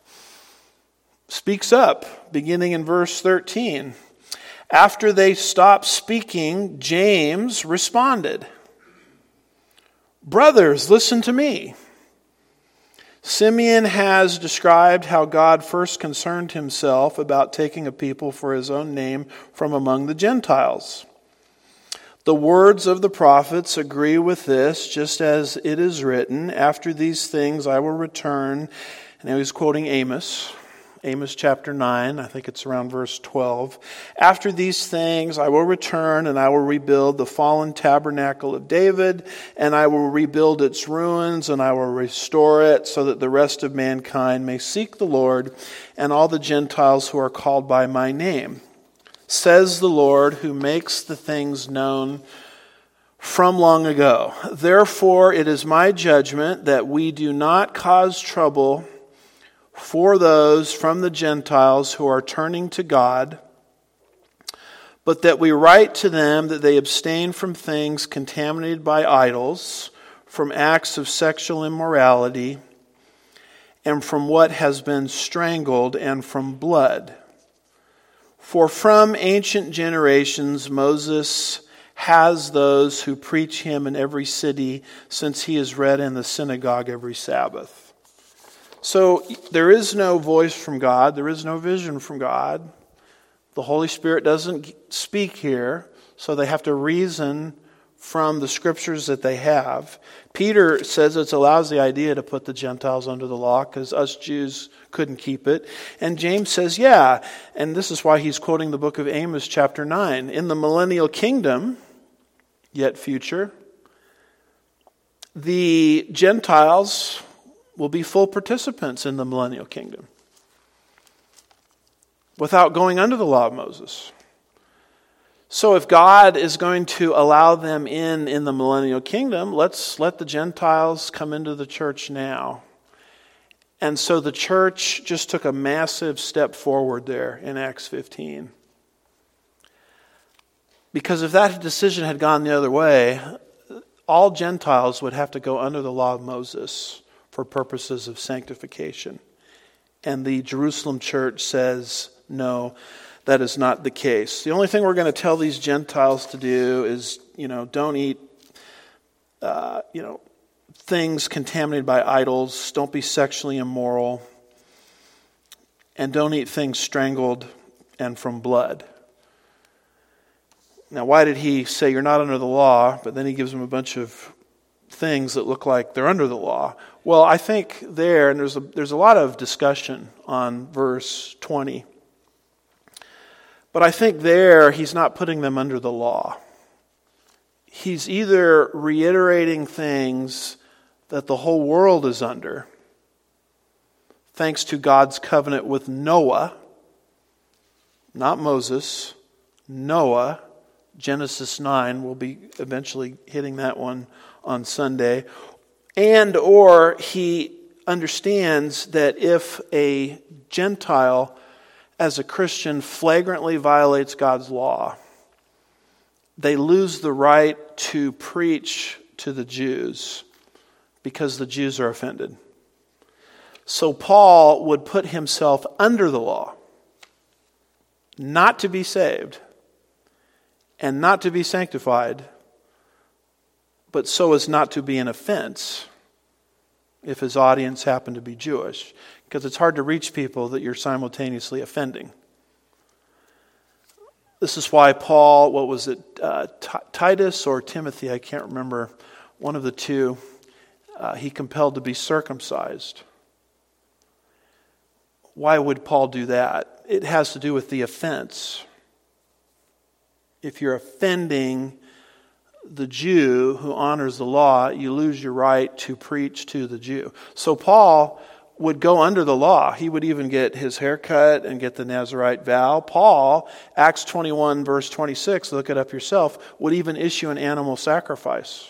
S1: speaks up, beginning in verse thirteen. After they stopped speaking, James responded, brothers, listen to me. Simeon has described how God first concerned himself about taking a people for his own name from among the Gentiles. The words of the prophets agree with this, just as it is written, after these things I will return. And now he's quoting Amos. Amos chapter nine, I think it's around verse twelve. After these things I will return, and I will rebuild the fallen tabernacle of David, and I will rebuild its ruins, and I will restore it, so that the rest of mankind may seek the Lord, and all the Gentiles who are called by my name. Says the Lord, who makes the things known from long ago. Therefore it is my judgment that we do not cause trouble for those from the Gentiles who are turning to God, but that we write to them that they abstain from things contaminated by idols, from acts of sexual immorality, and from what has been strangled, and from blood. For from ancient generations Moses has those who preach him in every city, since he is read in the synagogue every Sabbath. So there is no voice from God. There is no vision from God. The Holy Spirit doesn't speak here, so they have to reason from the scriptures that they have. Peter says it's a lousy idea to put the Gentiles under the law because us Jews couldn't keep it. And James says, yeah, and this is why he's quoting the book of Amos chapter nine. In the millennial kingdom, yet future, the Gentiles will be full participants in the millennial kingdom without going under the law of Moses. So if God is going to allow them in in the millennial kingdom, let's let the Gentiles come into the church now. And so the church just took a massive step forward there in Acts fifteen. Because if that decision had gone the other way, all Gentiles would have to go under the law of Moses for purposes of sanctification. And the Jerusalem church says, no, that is not the case. The only thing we're going to tell these Gentiles to do is, you know, don't eat, uh, you know, things contaminated by idols. Don't be sexually immoral. And don't eat things strangled and from blood. Now, why did he say you're not under the law, but then he gives them a bunch of things that look like they're under the law? Well, I think there, and there's a, there's a lot of discussion on verse twenty. But I think there, he's not putting them under the law. He's either reiterating things that the whole world is under, thanks to God's covenant with Noah, not Moses, Noah, Genesis nine, we'll be eventually hitting that one on Sunday. And or he understands that if a Gentile as a Christian flagrantly violates God's law, they lose the right to preach to the Jews because the Jews are offended. So Paul would put himself under the law, not to be saved and not to be sanctified, but so as not to be an offense if his audience happened to be Jewish, because it's hard to reach people that you're simultaneously offending. This is why Paul, what was it, uh, T- Titus or Timothy, I can't remember, one of the two, uh, he compelled to be circumcised. Why would Paul do that? It has to do with the offense. If you're offending the Jew who honors the law, you lose your right to preach to the Jew. So Paul would go under the law. He would even get his hair cut and get the Nazirite vow. Paul, Acts twenty-one, verse twenty-six, look it up yourself, would even issue an animal sacrifice.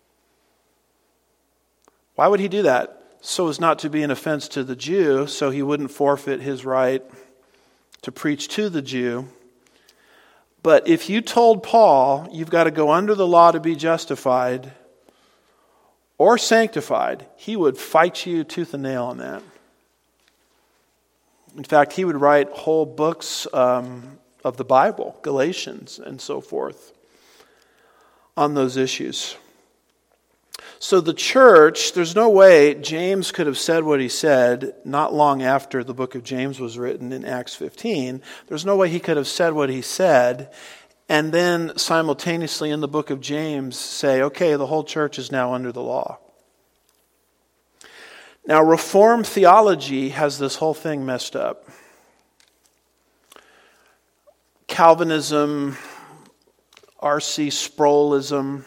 S1: Why would he do that? So as not to be an offense to the Jew, so he wouldn't forfeit his right to preach to the Jew. But if you told Paul, you've got to go under the law to be justified or sanctified, he would fight you tooth and nail on that. In fact, he would write whole books um, of the Bible, Galatians and so forth, on those issues. So the church, there's no way James could have said what he said not long after the book of James was written in Acts fifteen. There's no way he could have said what he said and then simultaneously in the book of James say, okay, the whole church is now under the law. Now, Reformed theology has this whole thing messed up. Calvinism, R C Sproulism,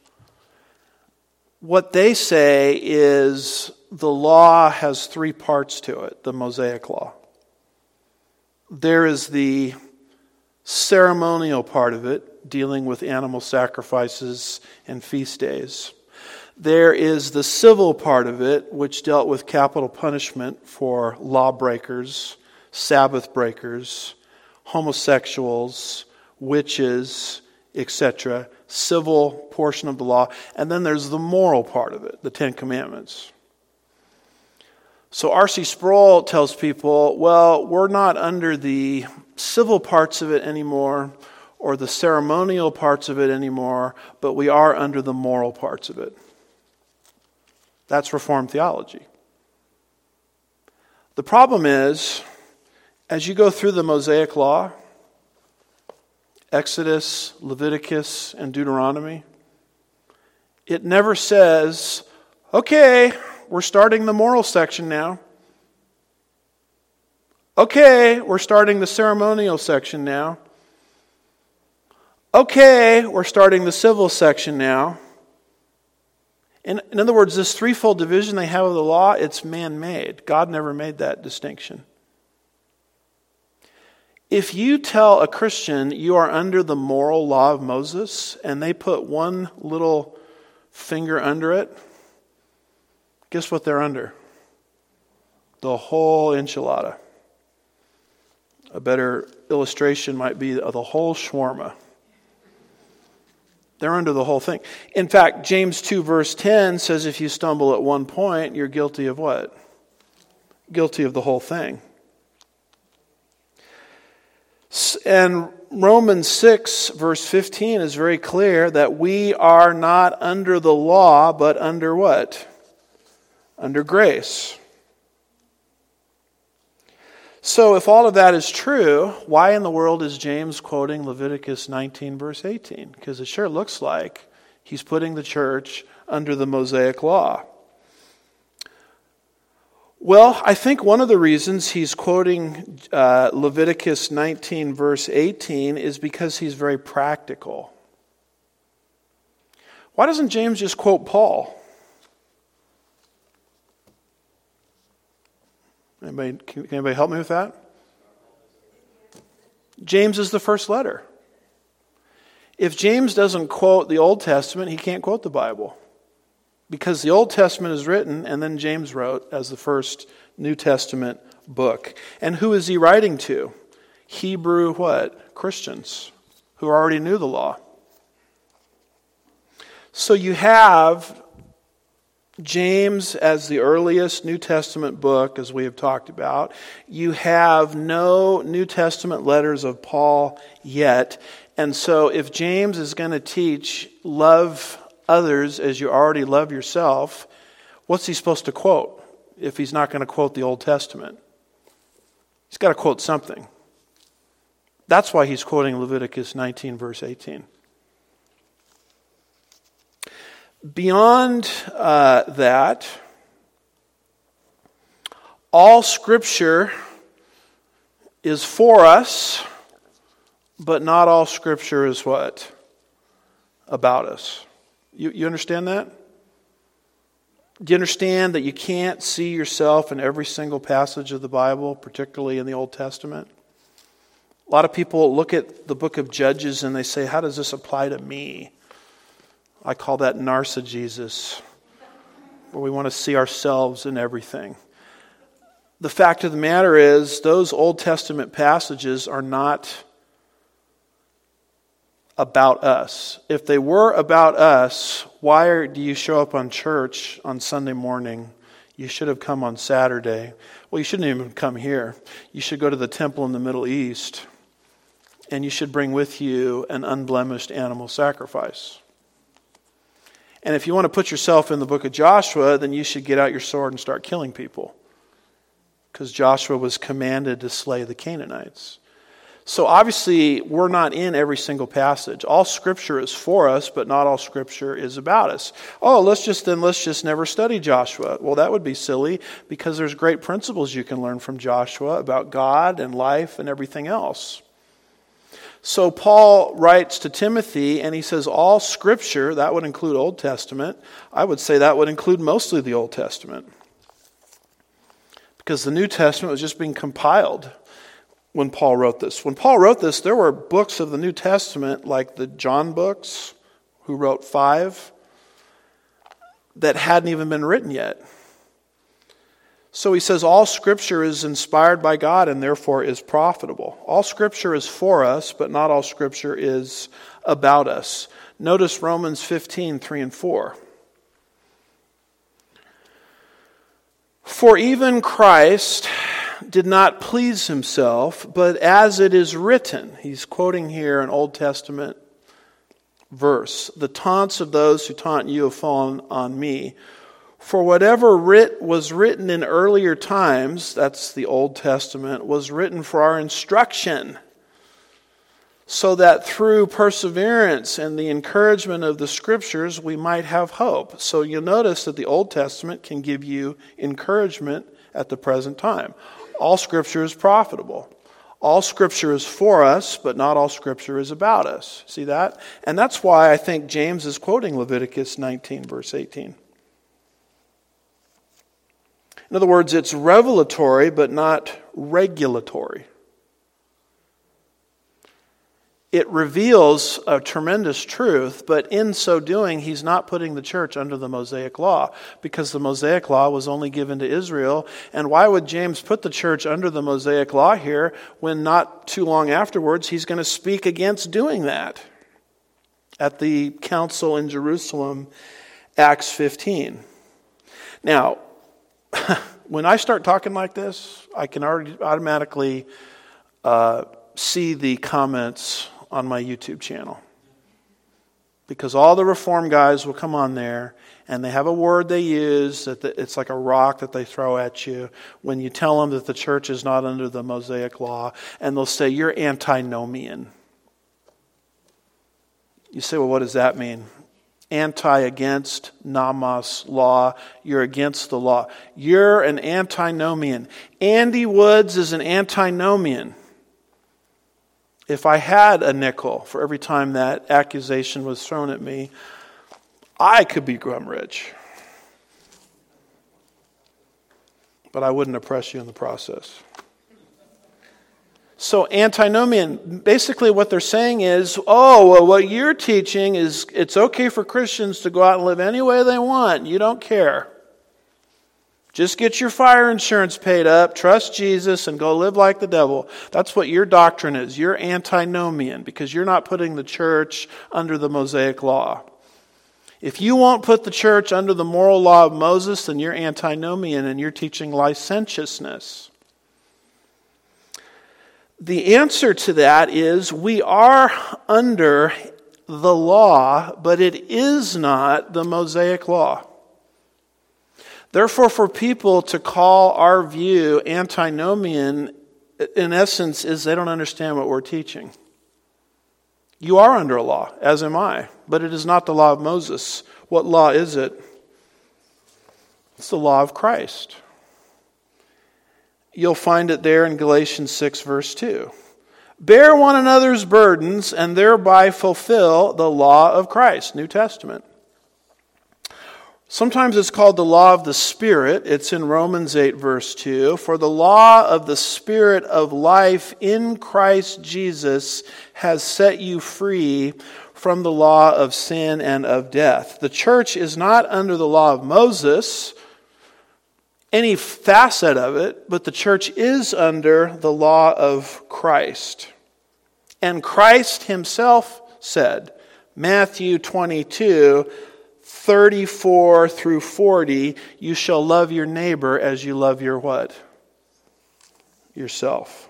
S1: what they say is the law has three parts to it, the Mosaic law. There is the ceremonial part of it, dealing with animal sacrifices and feast days. There is the civil part of it, which dealt with capital punishment for lawbreakers, Sabbath breakers, homosexuals, witches, et cetera, civil portion of the law. And then there's the moral part of it, the Ten Commandments. So R C Sproul tells people, well, we're not under the civil parts of it anymore or the ceremonial parts of it anymore, but we are under the moral parts of it. That's Reformed theology. The problem is, as you go through the Mosaic law, Exodus, Leviticus, and Deuteronomy, it never says, okay, we're starting the moral section now. Okay, we're starting the ceremonial section now. Okay, we're starting the civil section now. In, in other words, this threefold division they have of the law, it's man-made. God never made that distinction. If you tell a Christian you are under the moral law of Moses and they put one little finger under it, guess what they're under? The whole enchilada. A better illustration might be the whole shawarma. They're under the whole thing. In fact, James two verse ten says if you stumble at one point, you're guilty of what? Guilty of the whole thing. And Romans six verse fifteen is very clear that we are not under the law, but under what? Under grace. So if all of that is true, why in the world is James quoting Leviticus nineteen verse eighteen? Because it sure looks like he's putting the church under the Mosaic law. Well, I think one of the reasons he's quoting uh, Leviticus nineteen verse eighteen is because he's very practical. Why doesn't James just quote Paul? Anybody, can anybody help me with that? James is the first letter. If James doesn't quote the Old Testament, he can't quote the Bible. Because the Old Testament is written, and then James wrote as the first New Testament book. And who is he writing to? Hebrew what? Christians who already knew the law. So you have James as the earliest New Testament book, as we have talked about. You have no New Testament letters of Paul yet. And so if James is going to teach love others as you already love yourself, what's he supposed to quote if he's not going to quote the Old Testament? He's got to quote something. That's why he's quoting Leviticus nineteen, verse eighteen. Beyond uh, that, all Scripture is for us, but not all Scripture is what? About us. You, you understand that? Do you understand that you can't see yourself in every single passage of the Bible, particularly in the Old Testament? A lot of people look at the book of Judges and they say, how does this apply to me? I call that narcissism, where we want to see ourselves in everything. The fact of the matter is, those Old Testament passages are not about us. If they were about us, why do you show up on church on Sunday morning? You should have come on Saturday. Well, you shouldn't even come here. You should go to the temple in the Middle East, and you should bring with you an unblemished animal sacrifice. And if you want to put yourself in the book of Joshua, then you should get out your sword and start killing people, because Joshua was commanded to slay the Canaanites. So obviously, we're not in every single passage. All Scripture is for us, but not all Scripture is about us. Oh, let's just then let's just never study Joshua. Well, that would be silly, because there's great principles you can learn from Joshua about God and life and everything else. So Paul writes to Timothy, and he says all Scripture, that would include Old Testament. I would say that would include mostly the Old Testament, because the New Testament was just being compiled when Paul wrote this. When Paul wrote this, there were books of the New Testament, like the John books, who wrote five, that hadn't even been written yet. So he says all Scripture is inspired by God and therefore is profitable. All Scripture is for us, but not all Scripture is about us. Notice Romans fifteen, three and four. For even Christ did not please himself, but as it is written, he's quoting here an Old Testament verse, the taunts of those who taunt you have fallen on me. For whatever writ was written in earlier times, that's the Old Testament, was written for our instruction, so that through perseverance and the encouragement of the Scriptures we might have hope. So you'll notice that the Old Testament can give you encouragement at the present time. All Scripture is profitable. All Scripture is for us, but not all Scripture is about us. See that? And that's why I think James is quoting Leviticus nineteen, verse eighteen. In other words, it's revelatory, but not regulatory. It reveals a tremendous truth, but in so doing, he's not putting the church under the Mosaic Law, because the Mosaic Law was only given to Israel. And why would James put the church under the Mosaic Law here when not too long afterwards he's going to speak against doing that at the council in Jerusalem, Acts fifteen. Now, when I start talking like this, I can already automatically uh, see the comments on my YouTube channel. Because all the Reform guys will come on there, and they have a word they use, that it's like a rock that they throw at you when you tell them that the church is not under the Mosaic Law, and they'll say, you're antinomian. You say, well, what does that mean? Anti against, nomos, law. You're against the law. You're an antinomian. Andy Woods is an antinomian. If I had a nickel for every time that accusation was thrown at me, I could become rich. But I wouldn't oppress you in the process. So antinomian, basically what they're saying is, oh, well, what you're teaching is it's okay for Christians to go out and live any way they want. You don't care. Just get your fire insurance paid up, trust Jesus, and go live like the devil. That's what your doctrine is. You're antinomian, because you're not putting the church under the Mosaic Law. If you won't put the church under the moral law of Moses, then you're antinomian and you're teaching licentiousness. The answer to that is we are under the law, but it is not the Mosaic law. Therefore, for people to call our view antinomian, in essence, is they don't understand what we're teaching. You are under a law, as am I, but it is not the law of Moses. What law is it? It's the law of Christ. You'll find it there in Galatians six, verse two. Bear one another's burdens and thereby fulfill the law of Christ. New Testament. Sometimes it's called the law of the Spirit. It's in Romans eight, verse two. For the law of the Spirit of life in Christ Jesus has set you free from the law of sin and of death. The church is not under the law of Moses, any facet of it, but the church is under the law of Christ. And Christ himself said, Matthew twenty-two, thirty-four through forty, you shall love your neighbor as you love your what? Yourself.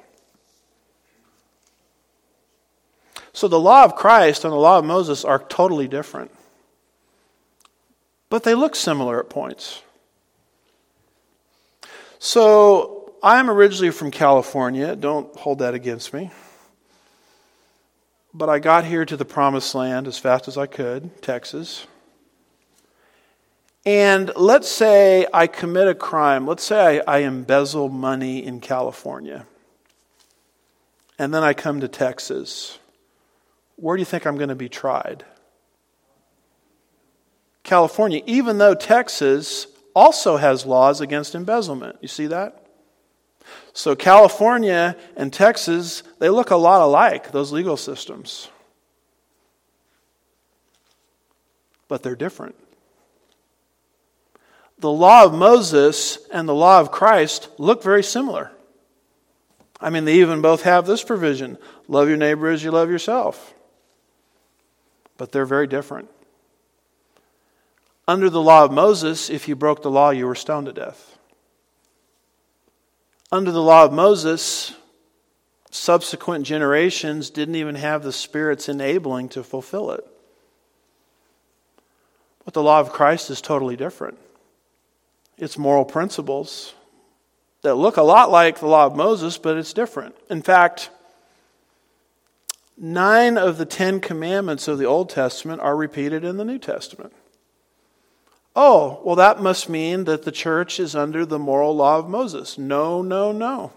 S1: So the law of Christ and the law of Moses are totally different. But they look similar at points. So I'm originally from California. Don't hold that against me. But I got here to the promised land as fast as I could, Texas. And let's say I commit a crime. Let's say I, I embezzle money in California. And then I come to Texas. Where do you think I'm going to be tried? California, even though Texas also has laws against embezzlement. You see that? So California and Texas, they look a lot alike, those legal systems. But they're different. The law of Moses and the law of Christ look very similar. I mean, they even both have this provision. Love your neighbor as you love yourself. But they're very different. Under the law of Moses, if you broke the law, you were stoned to death. Under the law of Moses, subsequent generations didn't even have the Spirit's enabling to fulfill it. But the law of Christ is totally different. It's moral principles that look a lot like the law of Moses, but it's different. In fact, nine of the Ten Commandments of the Old Testament are repeated in the New Testament. Oh, well, that must mean that the church is under the moral law of Moses. No, no, no.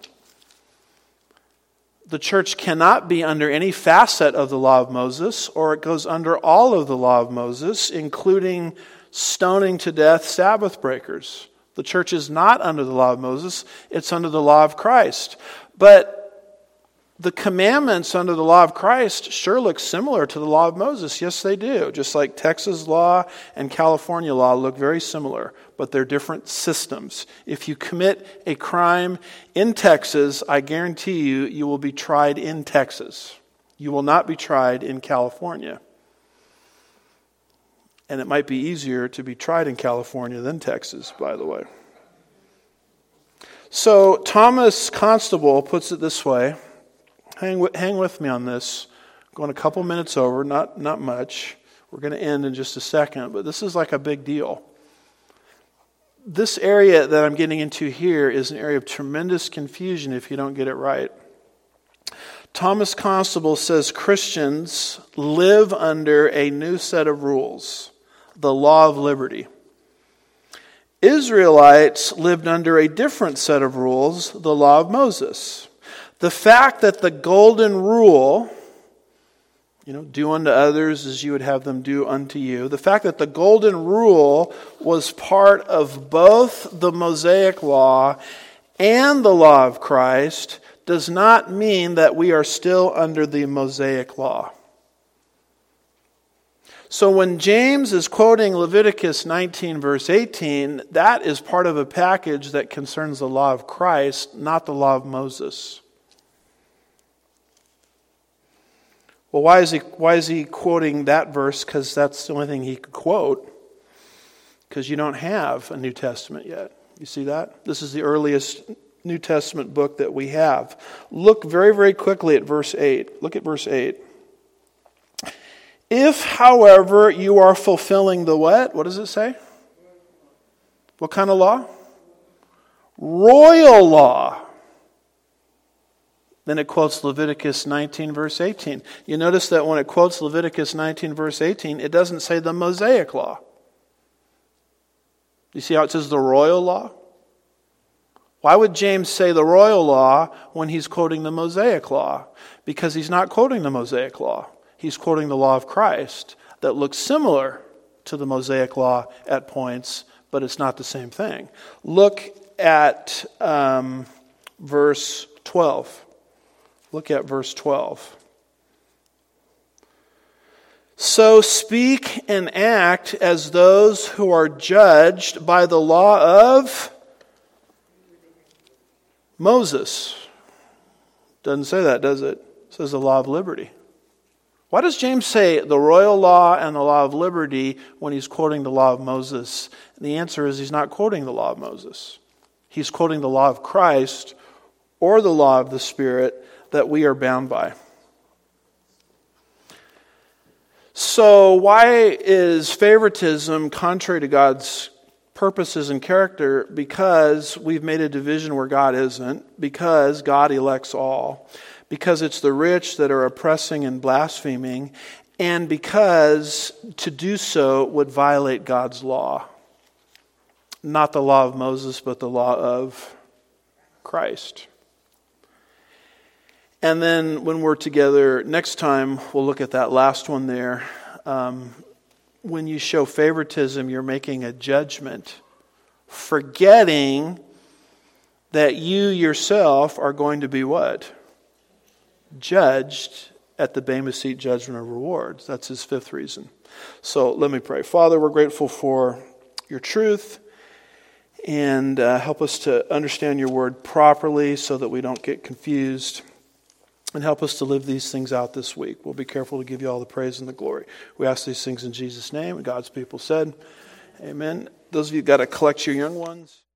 S1: The church cannot be under any facet of the law of Moses, or it goes under all of the law of Moses, including stoning to death Sabbath breakers. The church is not under the law of Moses, it's under the law of Christ. But the commandments under the law of Christ sure look similar to the law of Moses. Yes, they do. Just like Texas law and California law look very similar, but they're different systems. If you commit a crime in Texas, I guarantee you, you will be tried in Texas. You will not be tried in California. And it might be easier to be tried in California than Texas, by the way. So Thomas Constable puts it this way. Hang with, hang with me on this. I'm going a couple minutes over, not, not much. We're going to end in just a second, but this is like a big deal. This area that I'm getting into here is an area of tremendous confusion if you don't get it right. Thomas Constable says Christians live under a new set of rules, the law of liberty. Israelites lived under a different set of rules, the law of Moses. The fact that the golden rule, you know, do unto others as you would have them do unto you, the fact that the golden rule was part of both the Mosaic law and the law of Christ does not mean that we are still under the Mosaic law. So when James is quoting Leviticus nineteen, verse eighteen, that is part of a package that concerns the law of Christ, not the law of Moses. Well, why is he why is he quoting that verse? Because that's the only thing he could quote. Because you don't have a New Testament yet. You see that? This is the earliest New Testament book that we have. Look very, very quickly at verse eight. Look at verse eight. If, however, you are fulfilling the what? What does it say? What kind of law? Royal law. Then it quotes Leviticus nineteen, verse eighteen. You notice that when it quotes Leviticus nineteen, verse eighteen, it doesn't say the Mosaic law. You see how it says the royal law? Why would James say the royal law when he's quoting the Mosaic law? Because he's not quoting the Mosaic law. He's quoting the law of Christ that looks similar to the Mosaic law at points, but it's not the same thing. Look at um, verse twelve. Look at verse twelve. So speak and act as those who are judged by the law of Moses. Doesn't say that, does it? It says the law of liberty. Why does James say the royal law and the law of liberty when he's quoting the law of Moses? And the answer is he's not quoting the law of Moses. He's quoting the law of Christ or the law of the Spirit that we are bound by. So why is favoritism contrary to God's purposes and character? Because we've made a division where God isn't. Because God elects all. Because it's the rich that are oppressing and blaspheming. And because to do so would violate God's law. Not the law of Moses, but the law of Christ. And then when we're together next time, we'll look at that last one there. Um, when you show favoritism, you're making a judgment, forgetting that you yourself are going to be what? Judged at the Bema Seat judgment of rewards. That's his fifth reason. So let me pray. Father, we're grateful for your truth. And uh, help us to understand your word properly so that we don't get confused. And help us to live these things out this week. We'll be careful to give you all the praise and the glory. We ask these things in Jesus' name. And God's people said, amen. Those of you who got to collect your young ones.